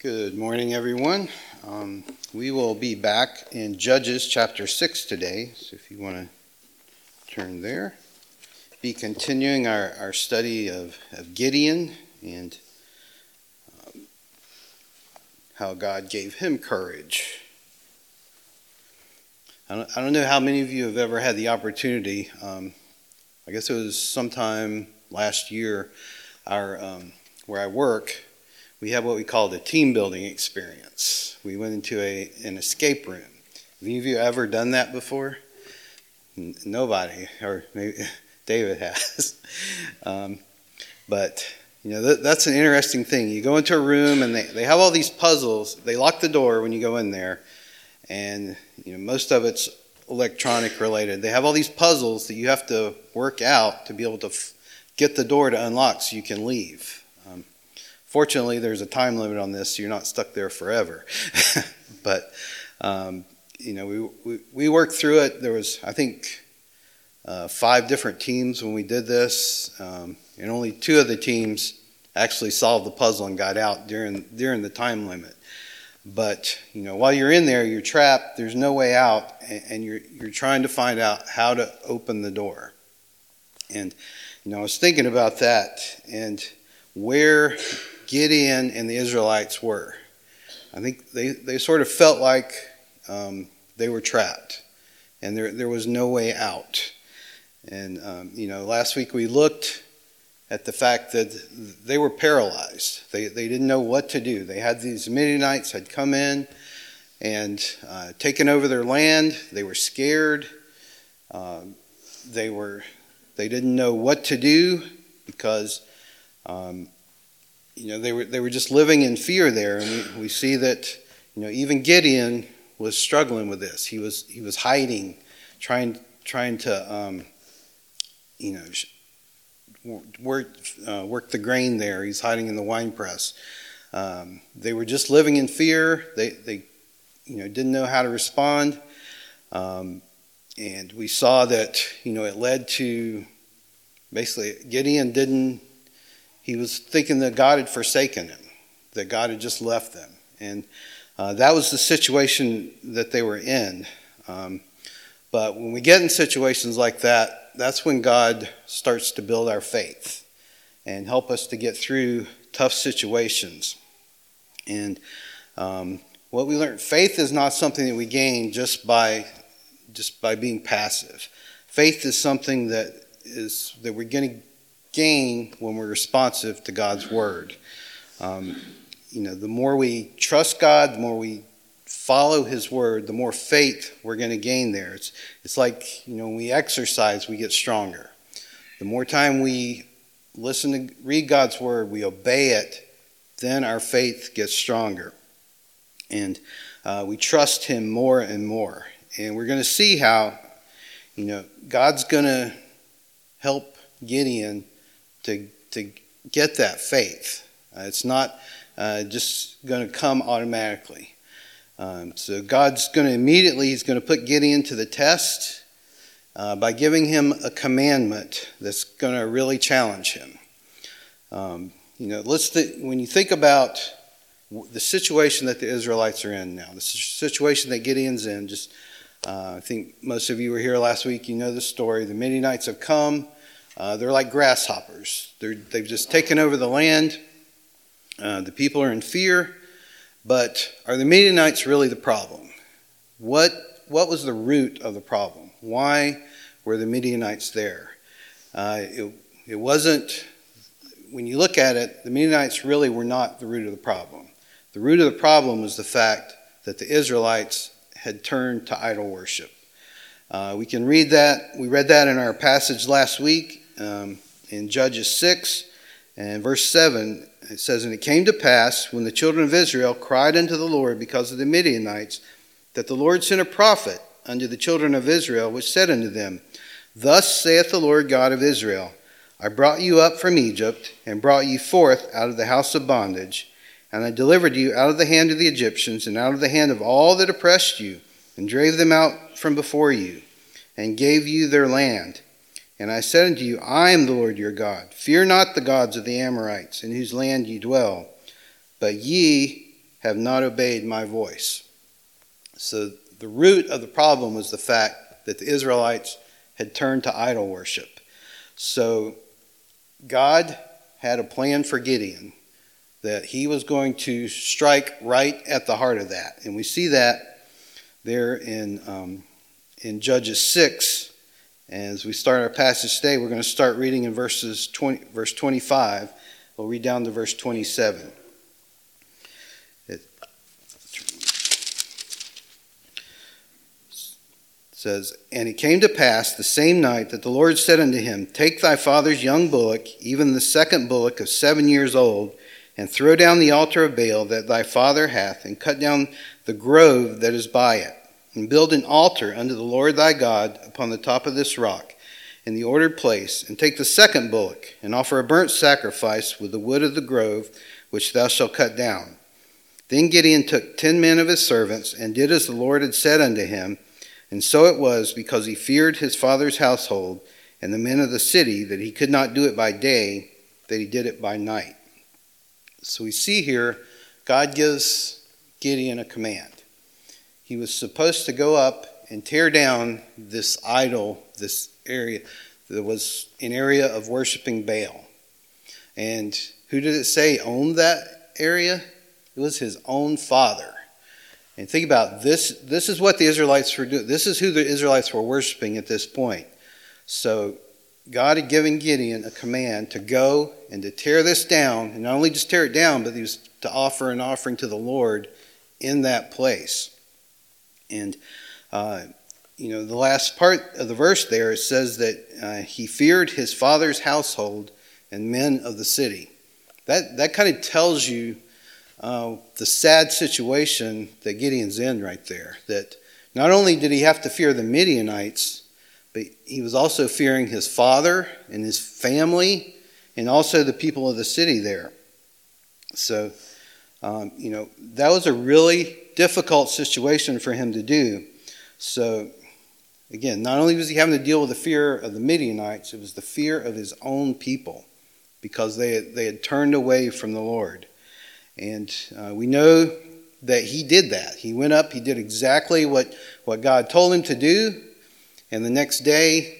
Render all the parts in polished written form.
Good morning, everyone. We will be back in Judges chapter 6 today, so if you want to turn there. Be continuing our study of Gideon and how God gave him courage. I don't know how many of you have ever had the opportunity. I guess it was sometime last year, where I work, we have what we call the team building experience. We went into an escape room. Have any of you ever done that before? Nobody, or maybe David has. But that's an interesting thing. You go into a room and they have all these puzzles. They lock the door when you go in there, and most of it's electronic related. They have all these puzzles that you have to work out to be able to get the door to unlock so you can leave. Fortunately, there's a time limit on this, so you're not stuck there forever. But, we worked through it. There was, I think, 5 different teams when we did this, and only 2 of the teams actually solved the puzzle and got out during the time limit. But, while you're in there, you're trapped. There's no way out, and you're trying to find out how to open the door. And, I was thinking about that and where Gideon and the Israelites were. I think they sort of felt like they were trapped, and there was no way out. And last week we looked at the fact that they were paralyzed. They didn't know what to do. They had these Midianites had come in and taken over their land. They were scared. They didn't know what to do because they were just living in fear there, and we see that even Gideon was struggling with this. He was hiding, trying to work the grain there. He's hiding in the wine press. They were just living in fear. They didn't know how to respond, and we saw that it led to basically Gideon He was thinking that God had forsaken him, that God had just left them. And that was the situation that they were in. But when we get in situations like that, that's when God starts to build our faith and help us to get through tough situations. And what we learned, faith is not something that we gain just by being passive. Faith is something that we're going to gain when we're responsive to God's word. The more we trust God, the more we follow his word, the more faith we're going to gain there. It's like, when we exercise, we get stronger. The more time we read God's word, we obey it, then our faith gets stronger. And we trust him more and more. And we're going to see how, God's going to help Gideon to get that faith. It's not just going to come automatically. So God's going to he's going to put Gideon to the test by giving him a commandment that's going to really challenge him. When you think about the situation that the Israelites are in now, the situation that Gideon's in, I think most of you were here last week, you know the story. The Midianites have come. They're like grasshoppers. They've just taken over the land. The people are in fear. But are the Midianites really the problem? What was the root of the problem? Why were the Midianites there? It wasn't, when you look at it, the Midianites really were not the root of the problem. The root of the problem was the fact that the Israelites had turned to idol worship. We can read that. We read that in our passage last week. In Judges 6 and verse 7, it says, "And it came to pass, when the children of Israel cried unto the Lord because of the Midianites, that the Lord sent a prophet unto the children of Israel, which said unto them, Thus saith the Lord God of Israel, I brought you up from Egypt, and brought you forth out of the house of bondage, and I delivered you out of the hand of the Egyptians, and out of the hand of all that oppressed you, and drave them out from before you, and gave you their land. And I said unto you, I am the Lord your God. Fear not the gods of the Amorites, in whose land ye dwell. But ye have not obeyed my voice. So the root of the problem was the fact that the Israelites had turned to idol worship. So God had a plan for Gideon, that he was going to strike right at the heart of that. And we see that there in Judges 6. As we start our passage today, we're going to start reading in verse 25. We'll read down to verse 27. It says, "And it came to pass the same night that the Lord said unto him, Take thy father's young bullock, even the second bullock of 7 years old, and throw down the altar of Baal that thy father hath, and cut down the grove that is by it, and build an altar unto the Lord thy God upon the top of this rock, in the ordered place, and take the second bullock, and offer a burnt sacrifice with the wood of the grove, which thou shalt cut down. Then Gideon took 10 men of his servants, and did as the Lord had said unto him. And so it was, because he feared his father's household and the men of the city, that he could not do it by day, that he did it by night." So we see here, God gives Gideon a command. He was supposed to go up and tear down this idol, this area that was an area of worshiping Baal. And who did it say owned that area? It was his own father. And think about this. This is what the Israelites were doing. This is who the Israelites were worshiping at this point. So God had given Gideon a command to go and to tear this down, and not only just tear it down, but he was to offer an offering to the Lord in that place. And the last part of the verse there, it says that he feared his father's household and men of the city. That kind of tells you the sad situation that Gideon's in right there. That not only did he have to fear the Midianites, but he was also fearing his father and his family and also the people of the city there. So, that was a really difficult situation for him to do. So, again, not only was he having to deal with the fear of the Midianites, it was the fear of his own people because they had turned away from the Lord. And we know that he did that. He went up, he did exactly what God told him to do. And the next day,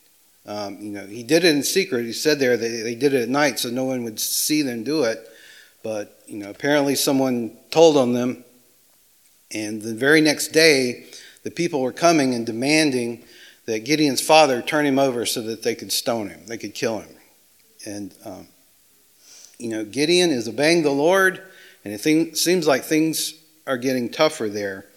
he did it in secret. He said there that they did it at night so no one would see them do it. But, apparently someone told on them. And the very next day, the people were coming and demanding that Gideon's father turn him over so that they could stone him. They could kill him. And, Gideon is obeying the Lord, and it seems like things are getting tougher there.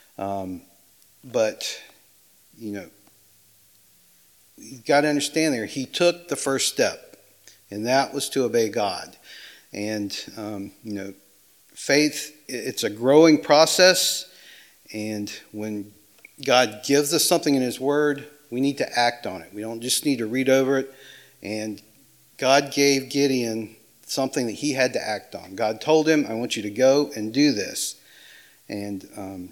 But, you've got to understand there, he took the first step, and that was to obey God. And, faith, it's a growing process, and when God gives us something in his word, we need to act on it. We don't just need to read over it. And God gave Gideon something that he had to act on. God told him, I want you to go and do this. And,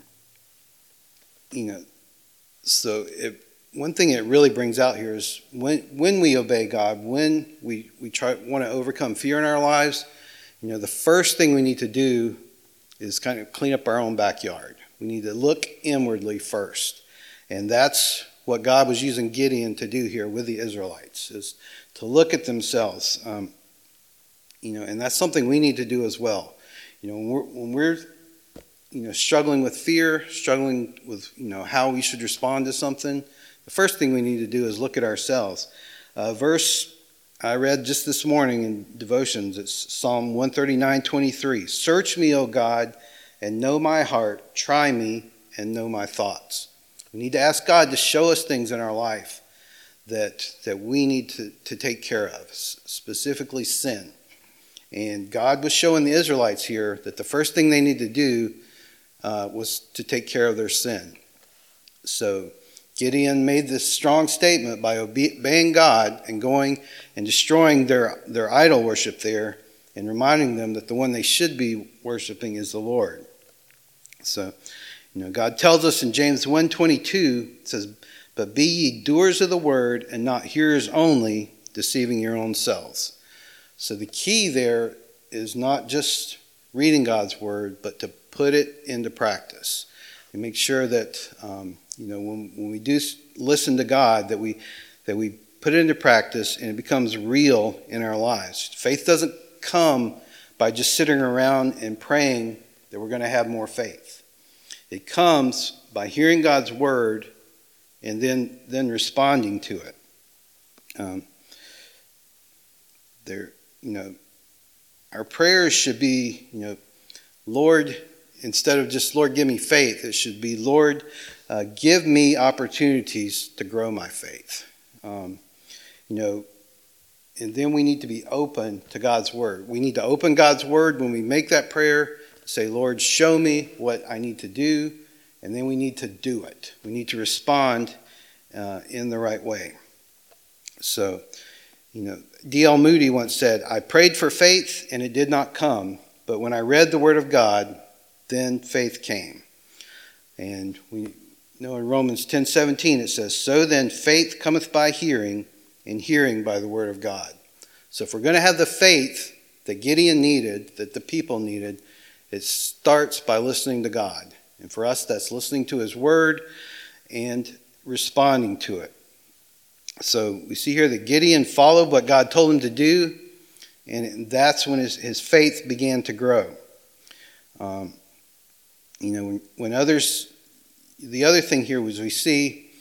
so one thing it really brings out here is when we obey God, when we want to overcome fear in our lives, the first thing we need to do is kind of clean up our own backyard. We need to look inwardly first. And that's what God was using Gideon to do here with the Israelites, is to look at themselves. And that's something we need to do as well. When we're struggling with fear, struggling with, how we should respond to something, the first thing we need to do is look at ourselves. Verse I read just this morning in devotions, it's Psalm 139:23. Search me, O God, and know my heart. Try me and know my thoughts. We need to ask God to show us things in our life that we need to take care of, specifically sin. And God was showing the Israelites here that the first thing they need to do was to take care of their sin. So Gideon made this strong statement by obeying God and going and destroying their idol worship there and reminding them that the one they should be worshiping is the Lord. So, God tells us in James 1:22, it says, But be ye doers of the word and not hearers only, deceiving your own selves. So the key there is not just reading God's word, but to put it into practice. And make sure that, when we do listen to God, that we put it into practice and it becomes real in our lives. Faith doesn't come by just sitting around and praying that we're going to have more faith. It comes by hearing God's word and then responding to it. Our prayers should be, Lord, instead of just, Lord, give me faith, it should be, Lord, give me opportunities to grow my faith. And then we need to be open to God's word. We need to open God's word when we make that prayer, say, Lord, show me what I need to do, and then we need to do it. We need to respond in the right way. So, D.L. Moody once said, I prayed for faith and it did not come, but when I read the word of God, then faith came. And we know in Romans 10:17 it says, so then faith cometh by hearing, and hearing by the word of God. So if we're going to have the faith that Gideon needed, that the people needed, it starts by listening to God. And for us, that's listening to his word and responding to it. So we see here that Gideon followed what God told him to do, and that's when his faith began to grow. When others, the other thing here was we see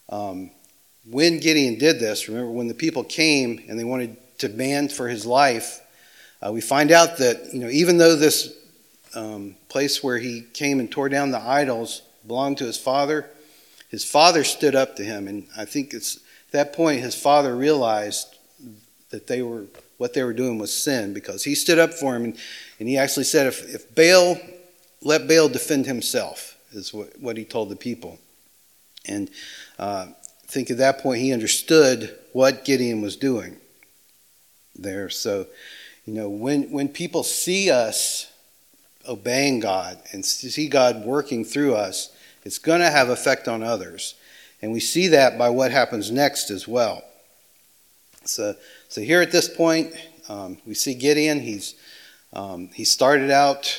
when Gideon did this, remember when the people came and they wanted to demand for his life, we find out that, even though this place where he came and tore down the idols belonged to his father stood up to him. And I think it's at that point his father realized that what they were doing was sin, because he stood up for him and he actually said, if Baal, let Baal defend himself, is what he told the people. And I think at that point he understood what Gideon was doing there. So, when people see us obeying God and see God working through us, it's going to have effect on others. And we see that by what happens next as well. So here at this point, we see Gideon. He started out,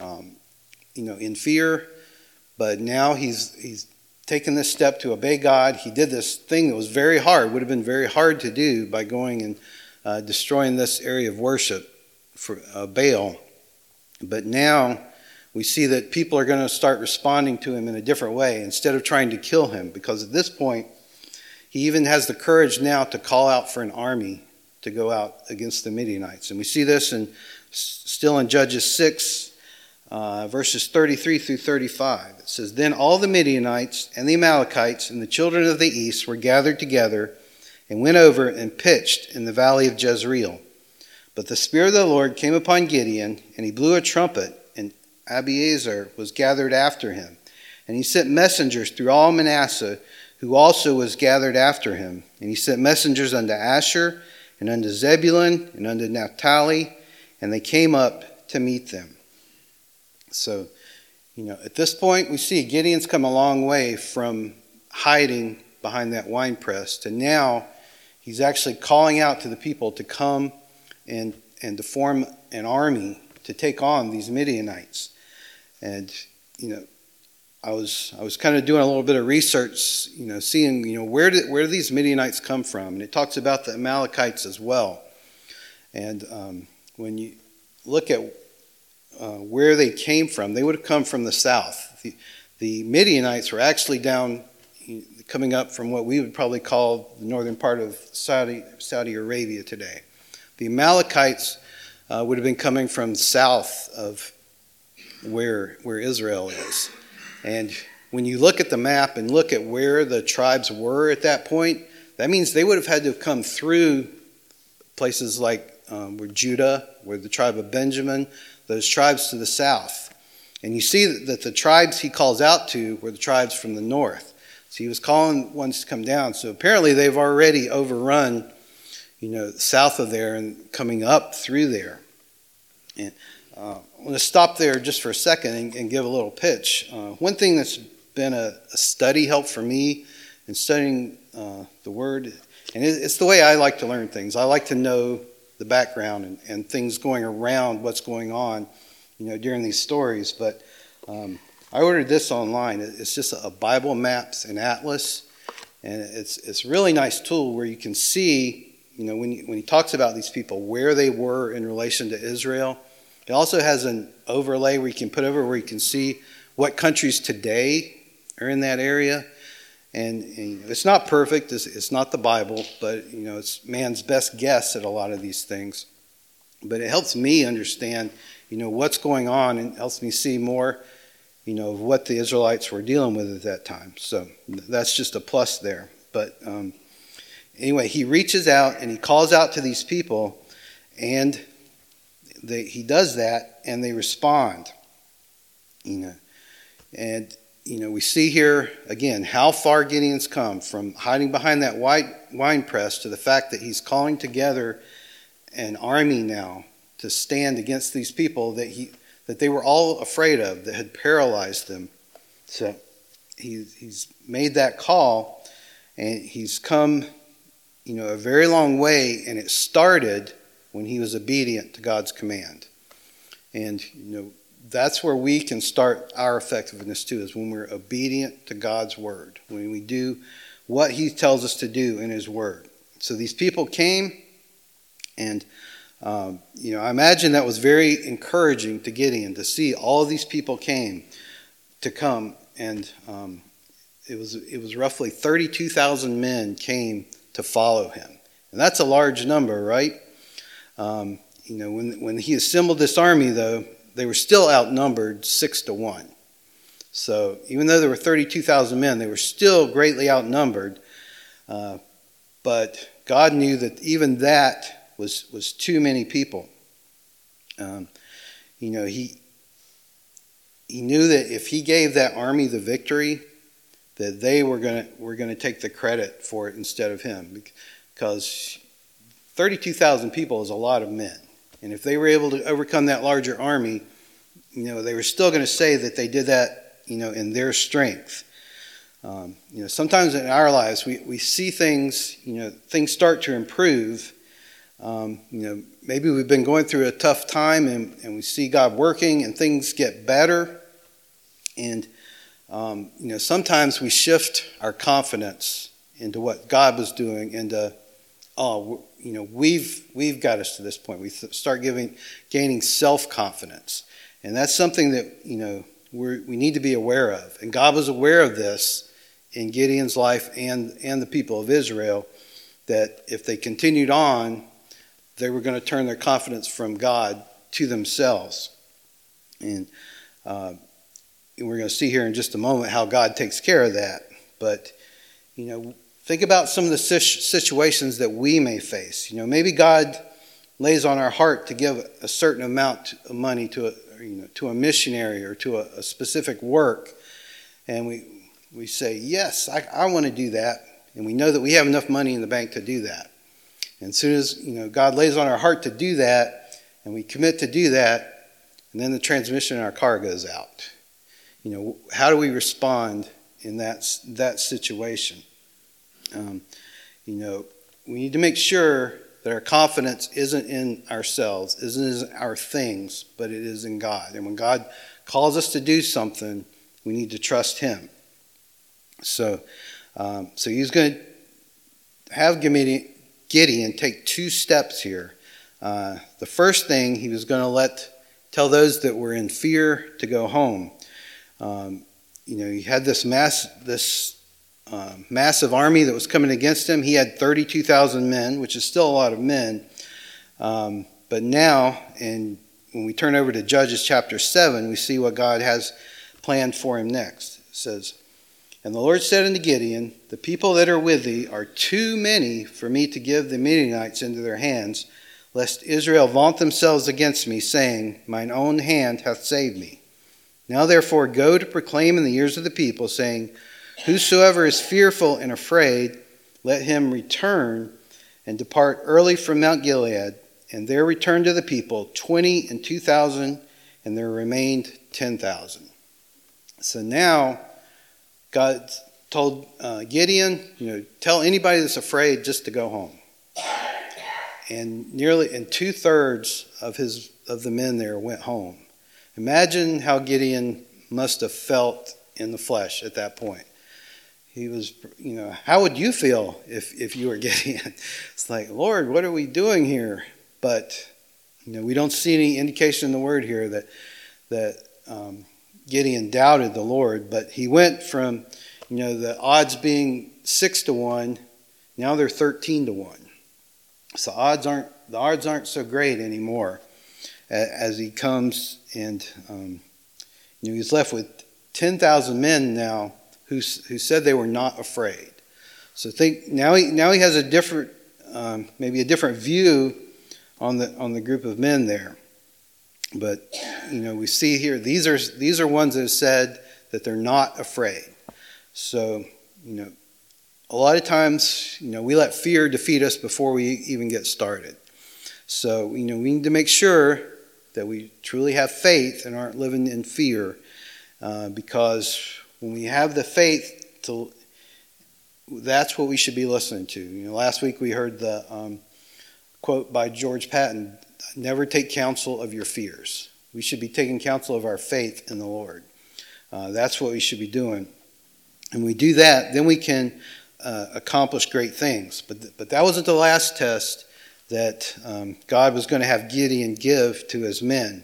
in fear, but now he's taken this step to obey God. He did this thing that was very hard, would have been very hard to do, by going and destroying this area of worship for Baal. But now we see that people are going to start responding to him in a different way instead of trying to kill him, because at this point he even has the courage now to call out for an army to go out against the Midianites. And we see this still in Judges 6, verses 33 through 35. It says, then all the Midianites and the Amalekites and the children of the east were gathered together and went over and pitched in the valley of Jezreel. But the Spirit of the Lord came upon Gideon, and he blew a trumpet, and Abiezer was gathered after him. And he sent messengers through all Manasseh, who also was gathered after him. And he sent messengers unto Asher, and unto Zebulun, and unto Naphtali, and they came up to meet them. So, at this point, we see Gideon's come a long way from hiding behind that winepress to now he's actually calling out to the people to come and to form an army to take on these Midianites. And, I was kind of doing a little bit of research, seeing, where do these Midianites come from? And it talks about the Amalekites as well. And when you look at where they came from, they would have come from the south. The Midianites were actually coming up from what we would probably call the northern part of Saudi Arabia today. The Amalekites would have been coming from south of where Israel is. And when you look at the map and look at where the tribes were at that point, that means they would have had to have come through places like where Judah, where the tribe of Benjamin, those tribes to the south. And you see that the tribes he calls out to were the tribes from the north. So he was calling ones to come down. So apparently they've already overrun, south of there and coming up through there. And I'm going to stop there just for a second and give a little pitch. One thing that's been a study help for me in studying the Word, and it's the way I like to learn things. I like to know the background and things going around what's going on during these stories. But I ordered this online. It's just a Bible maps and atlas, and it's a really nice tool where you can see, when he talks about these people, where they were in relation to Israel. It also has an overlay where you can put over where you can see what countries today are in that area. And it's not perfect. It's not the Bible, but it's man's best guess at a lot of these things. But it helps me understand, what's going on, and helps me see more, of what the Israelites were dealing with at that time. So that's just a plus there. But anyway, he reaches out and he calls out to these people, and he does that, and they respond. And we see here again how far Gideon's come from hiding behind that wine press to the fact that he's calling together an army now to stand against these people that they were all afraid of, that had paralyzed them. So he's made that call, and he's come, a very long way, and it started when he was obedient to God's command. And, that's where we can start our effectiveness too, is when we're obedient to God's word, when we do what he tells us to do in his word. So these people came, and I imagine that was very encouraging to Gideon to see all of these people come, and it was roughly 32,000 men came to follow him, and that's a large number, right? When he assembled this army, though, they were still outnumbered 6-1. So even though there were 32,000 men, they were still greatly outnumbered. But God knew that even that was too many people. He knew that if he gave that army the victory, that they were going to take the credit for it instead of him, because 32,000 people is a lot of men. And if they were able to overcome that larger army, they were still going to say that they did that, in their strength. Sometimes in our lives, we see things, things start to improve. Maybe we've been going through a tough time, and we see God working, and things get better. And, sometimes we shift our confidence into what God was doing, into, we've got us to this point. We start gaining self-confidence. And that's something that, we need to be aware of. And God was aware of this in Gideon's life and the people of Israel, that if they continued on, they were going to turn their confidence from God to themselves. And we're going to see here in just a moment how God takes care of that. But, think about some of the situations that we may face. Maybe God lays on our heart to give a certain amount of money to a missionary or to a specific work, and we say, yes, I want to do that, and we know that we have enough money in the bank to do that. And as soon as God lays on our heart to do that, and we commit to do that, and then the transmission in our car goes out. How do we respond in that situation? We need to make sure that our confidence isn't in ourselves, isn't in our things, but it is in God. And when God calls us to do something, we need to trust him. So he's going to have Gideon take 2 steps here. The first thing, he was going to tell those that were in fear to go home. He had this massive army that was coming against him. He had 32,000 men, which is still a lot of men. But now, when we turn over to Judges chapter 7, we see what God has planned for him next. It says, "And the Lord said unto Gideon, the people that are with thee are too many for me to give the Midianites into their hands, lest Israel vaunt themselves against me, saying, mine own hand hath saved me. Now therefore go to proclaim in the ears of the people, saying, whosoever is fearful and afraid, let him return and depart early from Mount Gilead. And there returned to the people 22,000, and there remained 10,000. So now God told Gideon, tell anybody that's afraid just to go home. And 2/3 of the men there went home. Imagine how Gideon must have felt in the flesh at that point. He was, how would you feel if you were Gideon? It's like, Lord, what are we doing here? But, we don't see any indication in the word here that Gideon doubted the Lord. But he went from, the odds being 6-1, now they're 13-1. So the odds aren't so great anymore as he comes and, he's left with 10,000 men now who said they were not afraid. So think now he has a different, maybe a different view on the group of men there. But we see here these are ones that have said that they're not afraid. So a lot of times we let fear defeat us before we even get started. So we need to make sure that we truly have faith and aren't living in fear, because when we have the faith, that's what we should be listening to. Last week we heard the quote by George Patton, "Never take counsel of your fears." We should be taking counsel of our faith in the Lord. That's what we should be doing. And we do that, then we can accomplish great things. But that wasn't the last test that God was going to have Gideon give to his men.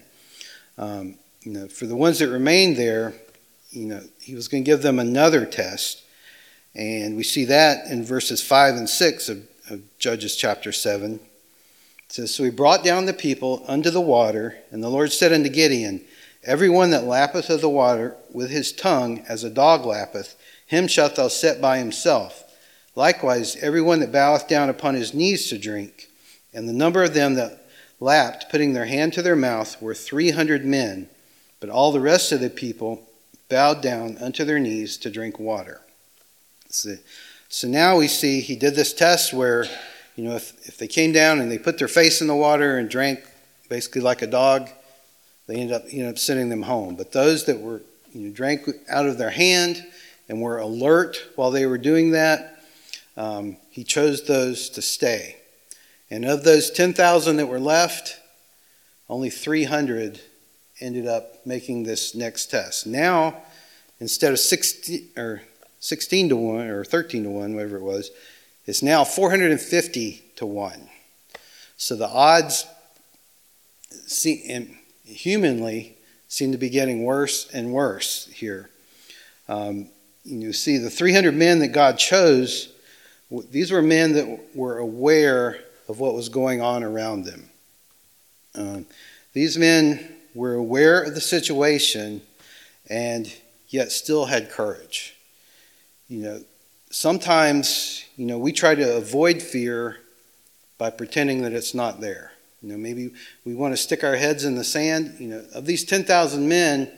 For the ones that remained there, he was going to give them another test. And we see that in verses 5 and 6 of Judges chapter 7. It says, "So he brought down the people unto the water, and the Lord said unto Gideon, Every one that lappeth of the water with his tongue, as a dog lappeth, him shalt thou set by himself. Likewise, every one that boweth down upon his knees to drink. And the number of them that lapped, putting their hand to their mouth, were 300 men. But all the rest of the people bowed down unto their knees to drink water." So now we see he did this test where, if they came down and they put their face in the water and drank basically like a dog, they ended up sending them home. But those that were drank out of their hand and were alert while they were doing that, he chose those to stay. And of those 10,000 that were left, only 300 ended up making this next test. Now, instead of 16 to 1 or 13 to 1, whatever it was, it's now 450 to 1. So the odds humanly seem to be getting worse and worse here. You see, the 300 men that God chose, these were men that were aware of what was going on around them. These men were aware of the situation and yet still had courage. Sometimes, we try to avoid fear by pretending that it's not there. Maybe we want to stick our heads in the sand. Of these 10,000 men,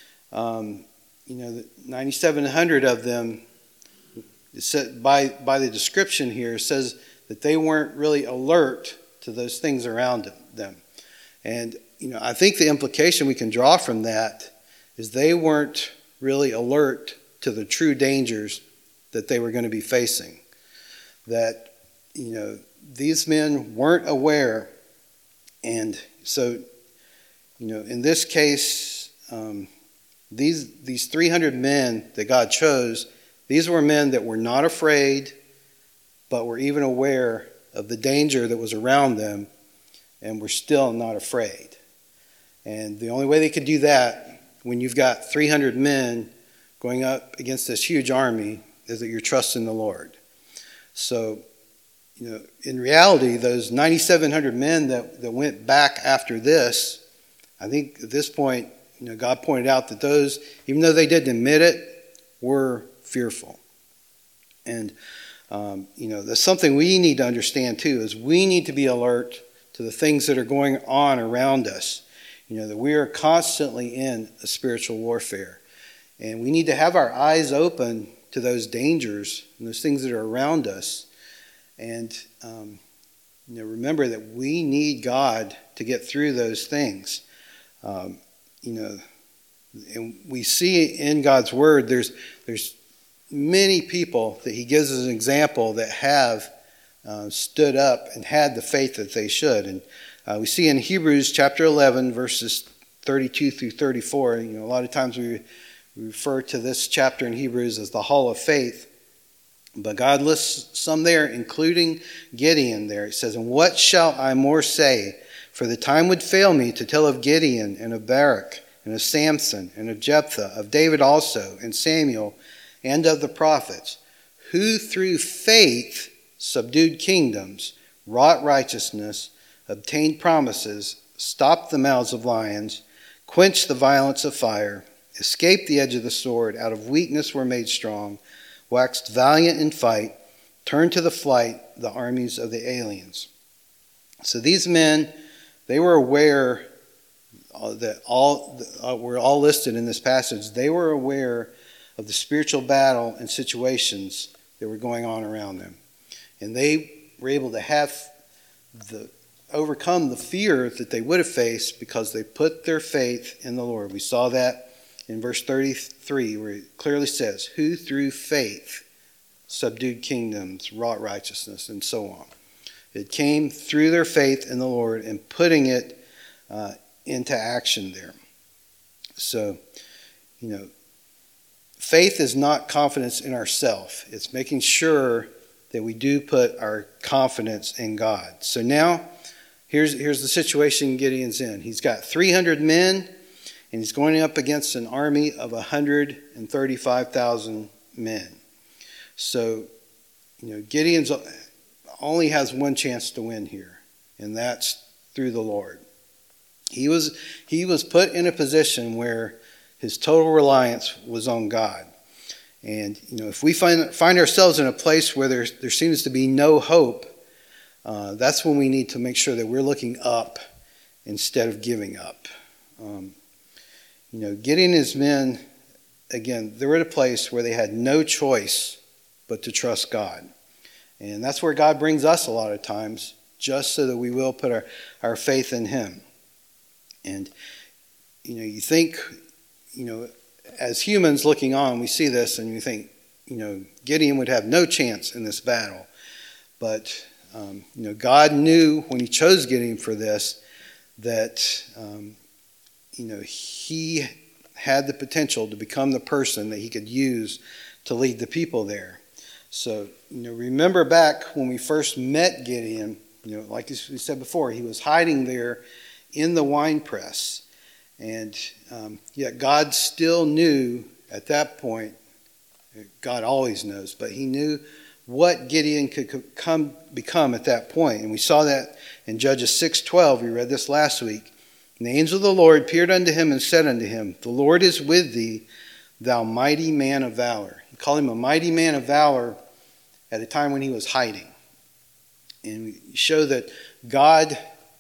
9,700 of them, by the description here, says that they weren't really alert to those things around them. And, I think the implication we can draw from that is they weren't really alert to the true dangers that they were going to be facing. That, these men weren't aware. And so, in this case, these 300 men that God chose, these were men that were not afraid, but were even aware of the danger that was around them and were still not afraid. And the only way they could do that when you've got 300 men going up against this huge army is that you're trusting the Lord. So, in reality, those 9,700 men that went back after this, I think at this point, God pointed out that those, even though they didn't admit it, were fearful. And, that's something we need to understand too, is we need to be alert to the things that are going on around us. That we are constantly in a spiritual warfare. And we need to have our eyes open to those dangers and those things that are around us. And remember that we need God to get through those things. And we see in God's Word, there's many people that He gives as an example that have stood up and had the faith that they should. And we see in Hebrews chapter 11, verses 32 through 34. A lot of times we refer to this chapter in Hebrews as the Hall of Faith. But God lists some there, including Gideon there. It says, "And what shall I more say? For the time would fail me to tell of Gideon and of Barak and of Samson and of Jephthah, of David also, and Samuel, and of the prophets, who through faith subdued kingdoms, wrought righteousness, obtained promises, stopped the mouths of lions, quenched the violence of fire, escaped the edge of the sword, out of weakness were made strong, waxed valiant in fight, turned to the flight the armies of the aliens." So these men, they were aware that we're all listed in this passage. They were aware of the spiritual battle and situations that were going on around them. And they were able to overcome the fear that they would have faced because they put their faith in the Lord. We saw that in verse 33, where it clearly says, "Who through faith subdued kingdoms, wrought righteousness," and so on. It came through their faith in the Lord and putting it into action there. So, faith is not confidence in ourselves. It's making sure that we do put our confidence in God. So now, here's the situation Gideon's in. He's got 300 men, and he's going up against an army of 135,000 men. So, Gideon's only has one chance to win here, and that's through the Lord. He was put in a position where his total reliance was on God. And, if we find ourselves in a place where there seems to be no hope, that's when we need to make sure that we're looking up instead of giving up. Gideon and his men, again, they were at a place where they had no choice but to trust God. And that's where God brings us a lot of times, just so that we will put our faith in him. And, you think, as humans looking on, we see this and you think, Gideon would have no chance in this battle. But, God knew when he chose Gideon for this, that, he had the potential to become the person that he could use to lead the people there. So, remember back when we first met Gideon, like we said before, he was hiding there in the winepress. And yet God still knew at that point, God always knows, but he knew what Gideon could become at that point. And we saw that in Judges 6:12. We read this last week. "And the angel of the Lord appeared unto him and said unto him, The Lord is with thee, thou mighty man of valor." He called him a mighty man of valor at a time when he was hiding. And we show that God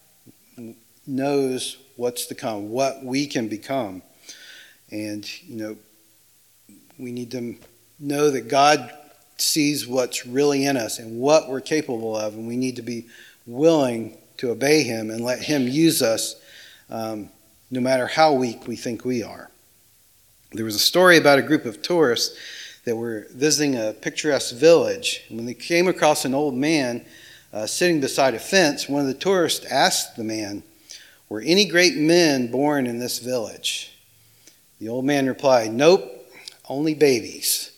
knows what's to come, what we can become. And, we need to know that God sees what's really in us and what we're capable of. And we need to be willing to obey him and let him use us no matter how weak we think we are. There was a story about a group of tourists that were visiting a picturesque village. And when they came across an old man sitting beside a fence, one of the tourists asked the man, "Were any great men born in this village?" The old man replied, "Nope, only babies."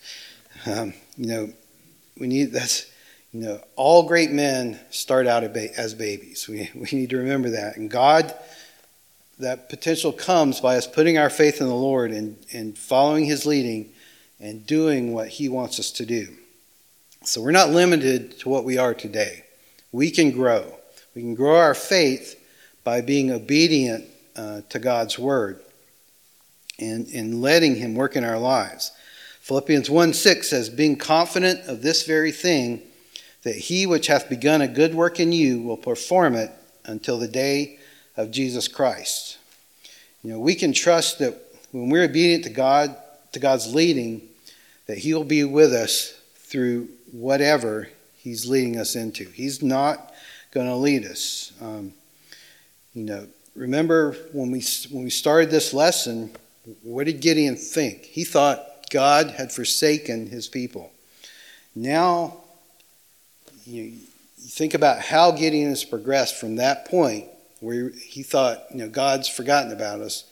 All great men start out as babies. We need to remember that. And God, that potential comes by us putting our faith in the Lord and following his leading and doing what he wants us to do. So we're not limited to what we are today. We can grow. We can grow our faith by being obedient to God's word and letting him work in our lives. Philippians 1:6 says, "Being confident of this very thing, that he which hath begun a good work in you will perform it until the day of Jesus Christ." We can trust that when we're obedient to God's leading, that he will be with us through whatever he's leading us into. He's not going to lead us. Remember when we started this lesson, what did Gideon think? He thought God had forsaken his people. Now, you think about how Gideon has progressed from that point where he thought, God's forgotten about us.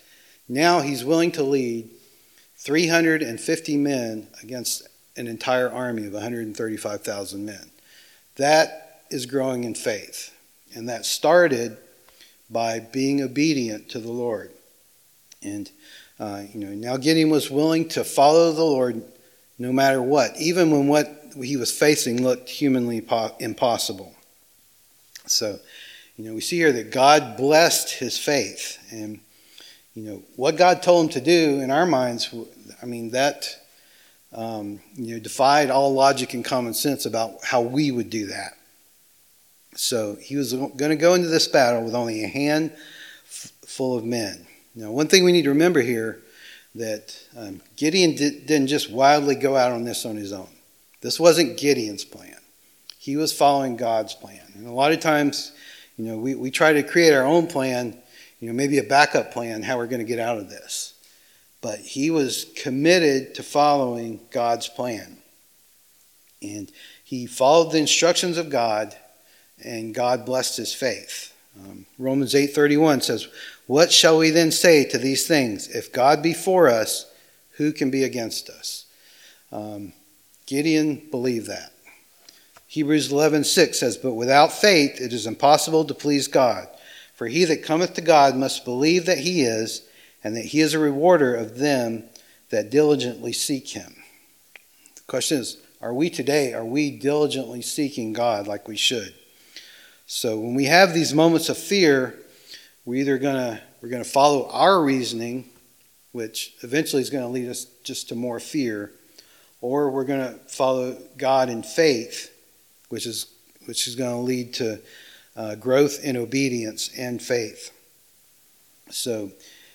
Now he's willing to lead 350 men against an entire army of 135,000 men. That is growing in faith. And that started by being obedient to the Lord. And, now Gideon was willing to follow the Lord no matter what, even when what he was facing looked humanly impossible. So, we see here that God blessed his faith. And, what God told him to do in our minds, that defied all logic and common sense about how we would do that. So he was going to go into this battle with only a handful of men. Now, one thing we need to remember here, that Gideon didn't just wildly go out on this on his own. This wasn't Gideon's plan. He was following God's plan. And a lot of times, we try to create our own plan, maybe a backup plan, how we're going to get out of this. But he was committed to following God's plan. And he followed the instructions of God, and God blessed his faith. Romans 8:31 says, "What shall we then say to these things? If God be for us, who can be against us?" Gideon believed that. Hebrews 11:6 says, "But without faith it is impossible to please God. For he that cometh to God must believe that he is, and that he is a rewarder of them that diligently seek him." The question is, are we diligently seeking God like we should? So when we have these moments of fear, we're going to follow our reasoning, which eventually is going to lead us just to more fear, or we're going to follow God in faith, which is going to lead to growth in obedience and faith. So,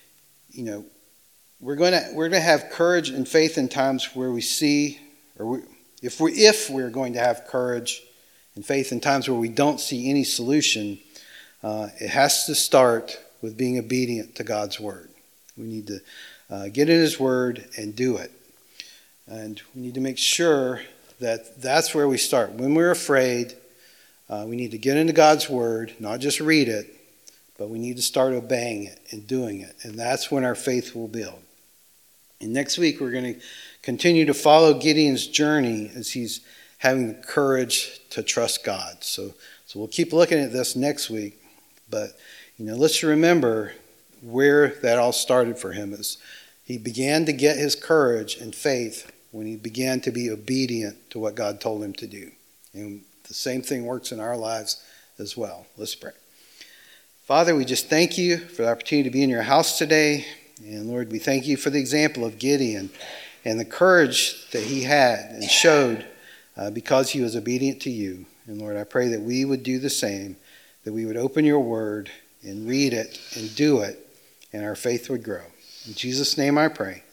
we're going to have courage and faith in times where we see, if we're going to have courage and faith in times where we don't see any solution, it has to start with being obedient to God's word. We need to get in his word and do it. And we need to make sure that that's where we start. When we're afraid, we need to get into God's word, not just read it, but we need to start obeying it and doing it. And that's when our faith will build. And next week, we're going to continue to follow Gideon's journey as he's having the courage to trust God. So we'll keep looking at this next week. But, let's remember where that all started for him. Is he began to get his courage and faith when he began to be obedient to what God told him to do. And the same thing works in our lives as well. Let's pray. Father, we just thank you for the opportunity to be in your house today. And Lord, we thank you for the example of Gideon and the courage that he had and showed because he was obedient to you. And Lord, I pray that we would do the same, that we would open your word and read it and do it, and our faith would grow. In Jesus' name I pray.